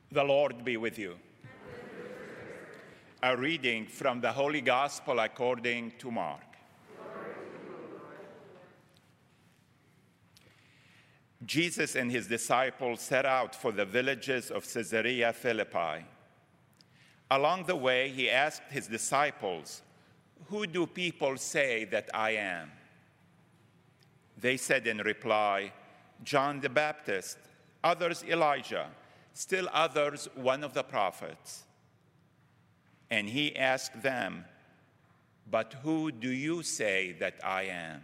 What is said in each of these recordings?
The Lord be with you. A reading from the Holy Gospel according to Mark. Jesus and his disciples set out for the villages of Caesarea Philippi. Along the way, he asked his disciples, "Who do people say that I am?" They said in reply, "John the Baptist, others Elijah, still others one of the prophets." And he asked them, "But who do you say that I am?"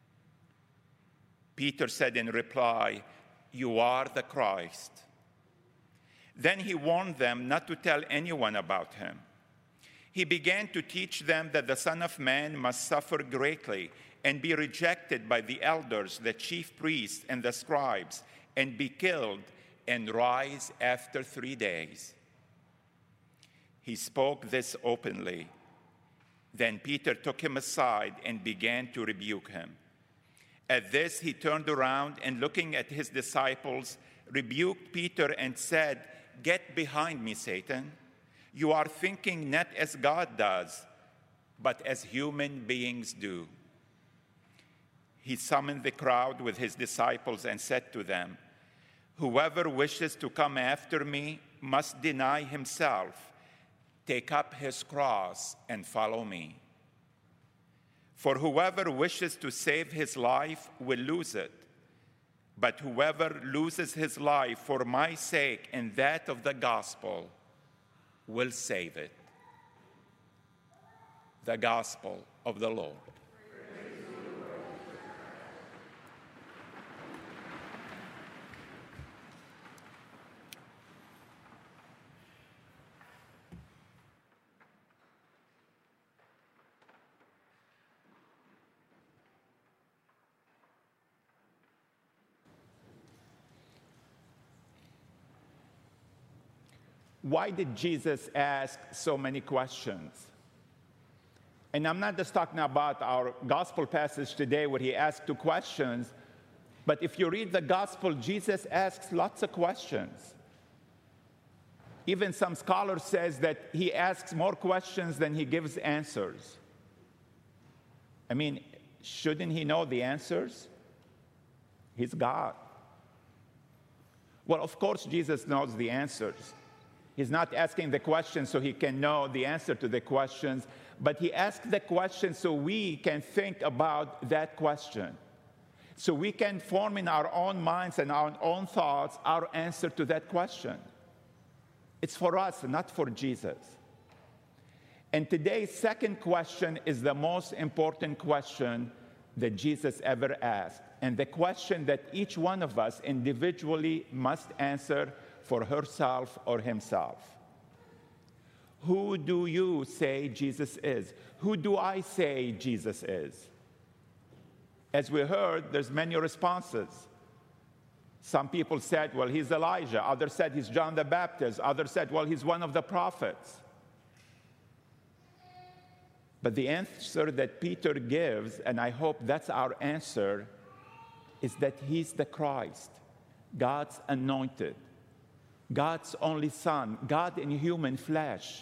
Peter said in reply, "You are the Christ." Then he warned them not to tell anyone about him. He began to teach them that the Son of Man must suffer greatly and be rejected by the elders, the chief priests, and the scribes, and be killed and rise after 3 days. He spoke this openly. Then Peter took him aside and began to rebuke him. At this, he turned around and, looking at his disciples, rebuked Peter and said, "Get behind me, Satan. You are thinking not as God does, but as human beings do." He summoned the crowd with his disciples and said to them, "Whoever wishes to come after me must deny himself, take up his cross, and follow me. For whoever wishes to save his life will lose it, but whoever loses his life for my sake and that of the gospel will save it." The gospel of the Lord. Why did Jesus ask so many questions? And I'm not just talking about our gospel passage today where he asked 2 questions, but if you read the gospel, Jesus asks lots of questions. Even some scholars says that he asks more questions than he gives answers. I mean, shouldn't he know the answers? He's God. Well, of course, Jesus knows the answers. He's not asking the questions so he can know the answer to the questions, but he asks the question so we can think about that question. So we can form in our own minds and our own thoughts our answer to that question. It's for us, not for Jesus. And today's second question is the most important question that Jesus ever asked, and the question that each one of us individually must answer for herself or himself. Who do you say Jesus is? Who do I say Jesus is? As we heard, there's many responses. Some people said, well, he's Elijah. Others said he's John the Baptist. Others said, well, he's one of the prophets. But the answer that Peter gives, and I hope that's our answer, is that he's the Christ, God's anointed, God's only Son, God in human flesh.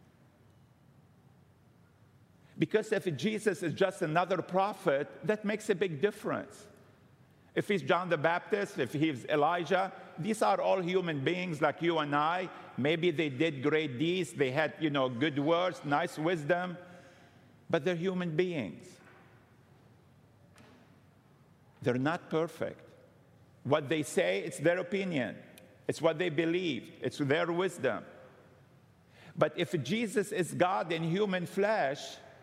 Because if Jesus is just another prophet, that makes a big difference. If he's John the Baptist, if he's Elijah, these are all human beings like you and I. Maybe they did great deeds, they had, good words, nice wisdom, but they're human beings. They're not perfect. What they say, it's their opinion. It's what they believe. It's their wisdom. But if Jesus is God in human flesh,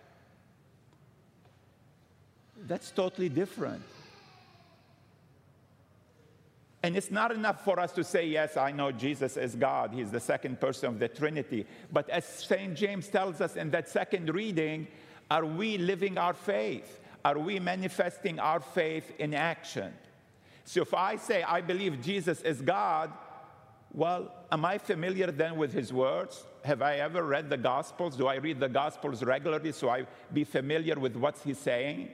that's totally different. And it's not enough for us to say, yes, I know Jesus is God. He's the second person of the Trinity. But as St. James tells us in that second reading, are we living our faith? Are we manifesting our faith in action? So if I say I believe Jesus is God, well, am I familiar then with his words? Have I ever read the Gospels? Do I read the Gospels regularly so I be familiar with what he's saying?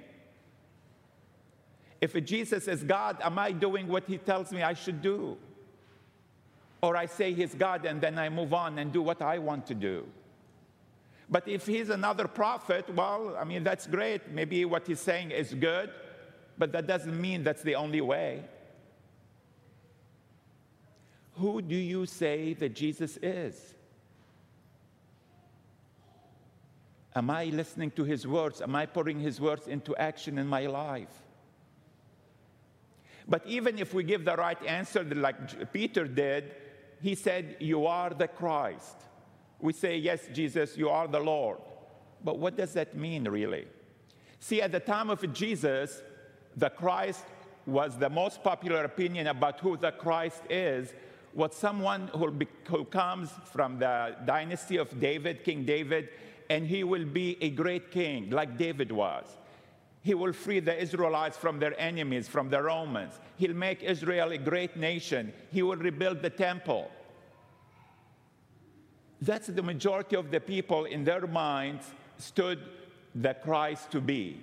If Jesus is God, am I doing what he tells me I should do? Or I say he's God and then I move on and do what I want to do. But if he's another prophet, well, I mean, that's great. Maybe what he's saying is good, but that doesn't mean that's the only way. Who do you say that Jesus is? Am I listening to his words? Am I putting his words into action in my life? But even if we give the right answer, like Peter did, he said, "You are the Christ." We say, "Yes, Jesus, you are the Lord." But what does that mean, really? See, at the time of Jesus, the Christ was the most popular opinion about who the Christ is, was someone who comes from the dynasty of David, King David, and he will be a great king, like David was. He will free the Israelites from their enemies, from the Romans. He'll make Israel a great nation. He will rebuild the temple. That's the majority of the people in their minds stood the Christ to be.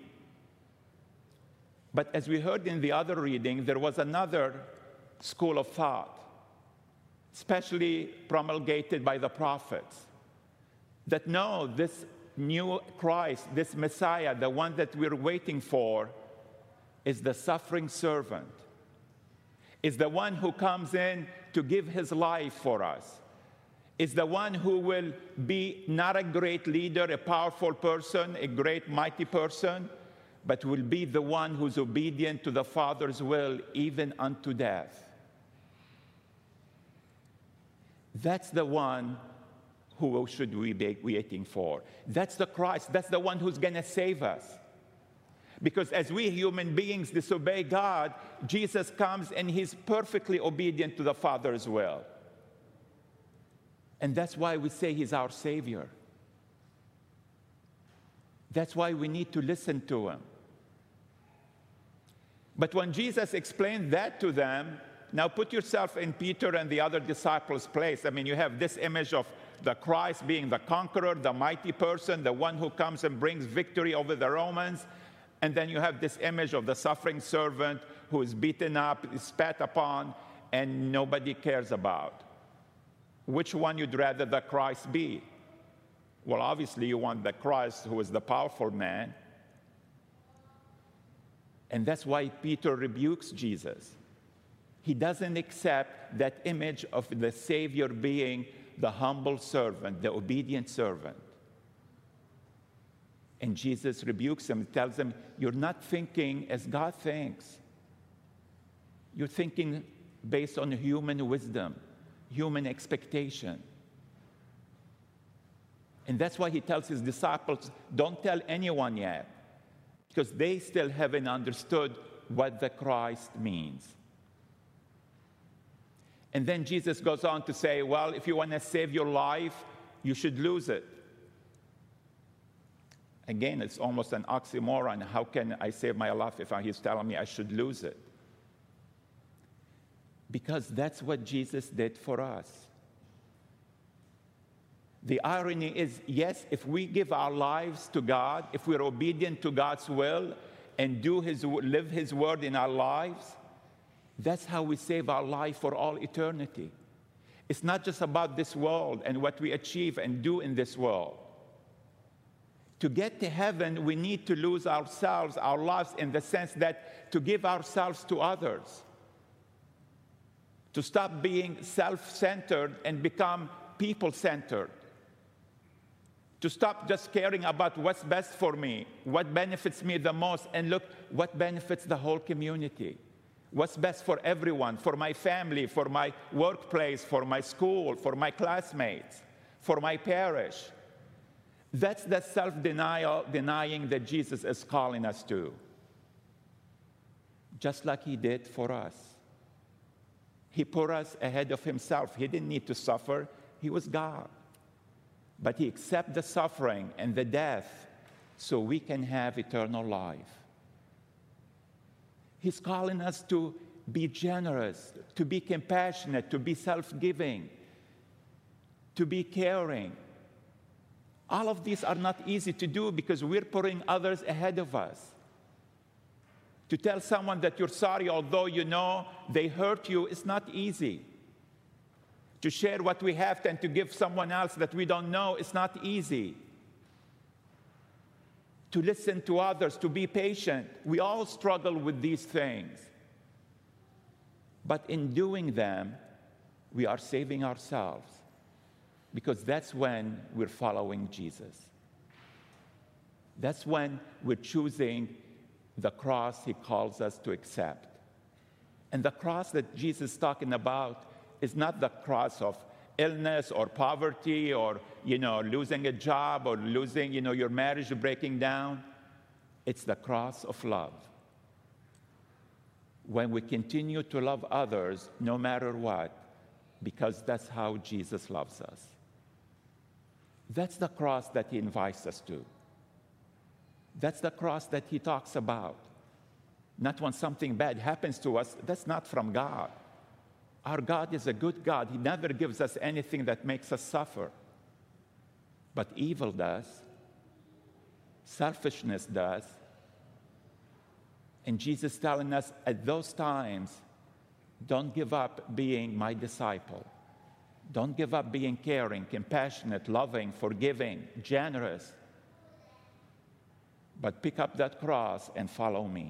But as we heard in the other reading, there was another school of thought, especially promulgated by the prophets, that no, this new Christ, this Messiah, the one that we're waiting for, is the suffering servant, is the one who comes in to give his life for us, is the one who will be not a great leader, a powerful person, a great mighty person, but will be the one who's obedient to the Father's will even unto death. That's the one who should we be waiting for. That's the Christ. That's the one who's going to save us. Because as we human beings disobey God, Jesus comes and he's perfectly obedient to the Father's will. And that's why we say he's our Savior. That's why we need to listen to him. But when Jesus explained that to them, now put yourself in Peter and the other disciples' place. I mean, you have this image of the Christ being the conqueror, the mighty person, the one who comes and brings victory over the Romans. And then you have this image of the suffering servant who is beaten up, is spat upon, and nobody cares about. Which one you'd rather the Christ be? Well, obviously you want the Christ who is the powerful man. And that's why Peter rebukes Jesus. He doesn't accept that image of the Savior being the humble servant, the obedient servant. And Jesus rebukes him, tells him, you're not thinking as God thinks. You're thinking based on human wisdom, human expectation. And that's why he tells his disciples, don't tell anyone yet, because they still haven't understood what the Christ means. And then Jesus goes on to say, well, if you want to save your life, you should lose it. Again, it's almost an oxymoron. How can I save my life if he's telling me I should lose it? Because that's what Jesus did for us. The irony is, yes, if we give our lives to God, if we're obedient to God's will and live his word in our lives, that's how we save our life for all eternity. It's not just about this world and what we achieve and do in this world. To get to heaven, we need to lose ourselves, our lives, in the sense that to give ourselves to others. To stop being self-centered and become people-centered. To stop just caring about what's best for me, what benefits me the most, and look what benefits the whole community. What's best for everyone, for my family, for my workplace, for my school, for my classmates, for my parish. That's the denying that Jesus is calling us to. Just like he did for us. He put us ahead of himself. He didn't need to suffer. He was God. But he accepted the suffering and the death so we can have eternal life. He's calling us to be generous, to be compassionate, to be self-giving, to be caring. All of these are not easy to do because we're putting others ahead of us. To tell someone that you're sorry, although you know they hurt you, is not easy. To share what we have and to give someone else that we don't know is not easy. To listen to others, to be patient. We all struggle with these things. But in doing them, we are saving ourselves, because that's when we're following Jesus. That's when we're choosing the cross he calls us to accept. And the cross that Jesus is talking about is not the cross of illness or poverty or, losing a job or losing, your marriage breaking down. It's the cross of love. When we continue to love others no matter what, because that's how Jesus loves us. That's the cross that he invites us to. That's the cross that he talks about. Not when something bad happens to us, that's not from God. Our God is a good God. He never gives us anything that makes us suffer. But evil does. Selfishness does. And Jesus is telling us at those times, don't give up being my disciple. Don't give up being caring, compassionate, loving, forgiving, generous. But pick up that cross and follow me.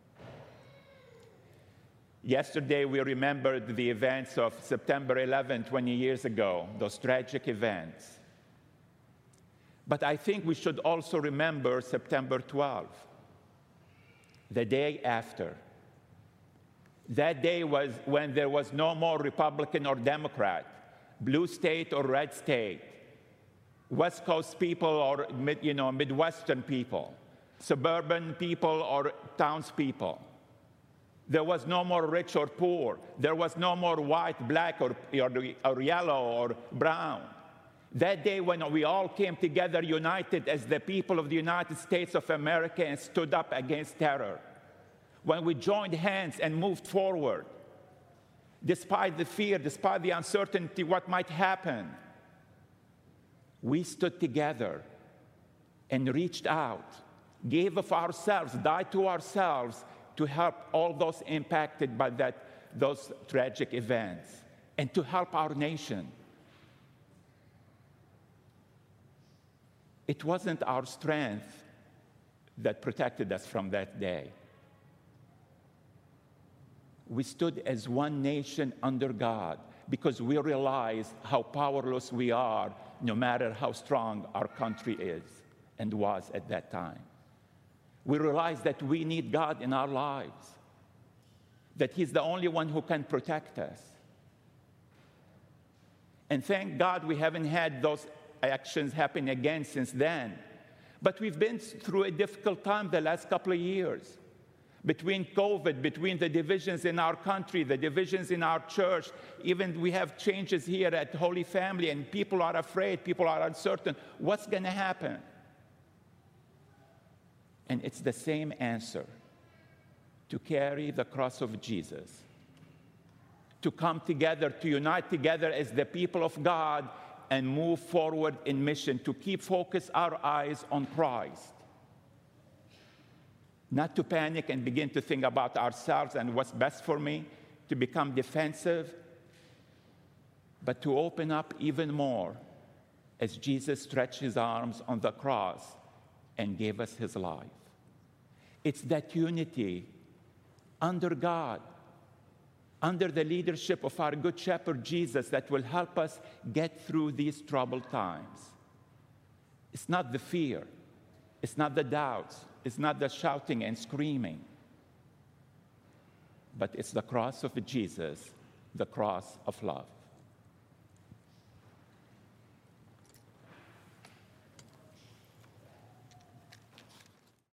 Yesterday, we remembered the events of September 11, 20 years ago, those tragic events. But I think we should also remember September 12, the day after. That day was when there was no more Republican or Democrat, blue state or red state, West Coast people or Midwestern people, suburban people or townspeople. There was no more rich or poor. There was no more white, black, or yellow or brown. That day when we all came together united as the people of the United States of America and stood up against terror. When we joined hands and moved forward, despite the fear, despite the uncertainty what might happen, we stood together and reached out, gave of ourselves, died to ourselves to help all those impacted by those tragic events and to help our nation. It wasn't our strength that protected us from that day. We stood as one nation under God because we realized how powerless we are no matter how strong our country is and was at that time. We realize that we need God in our lives, that he's the only one who can protect us. And thank God we haven't had those actions happen again since then. But we've been through a difficult time the last couple of years. Between COVID, between the divisions in our country, the divisions in our church, even we have changes here at Holy Family, and people are afraid, people are uncertain. What's going to happen? And it's the same answer: to carry the cross of Jesus, to come together, to unite together as the people of God and move forward in mission, to keep focus our eyes on Christ. Not to panic and begin to think about ourselves and what's best for me, to become defensive, but to open up even more as Jesus stretched his arms on the cross and gave us his life. It's that unity under God, under the leadership of our Good Shepherd Jesus, that will help us get through these troubled times. It's not the fear. It's not the doubts. It's not the shouting and screaming. But it's the cross of Jesus, the cross of love.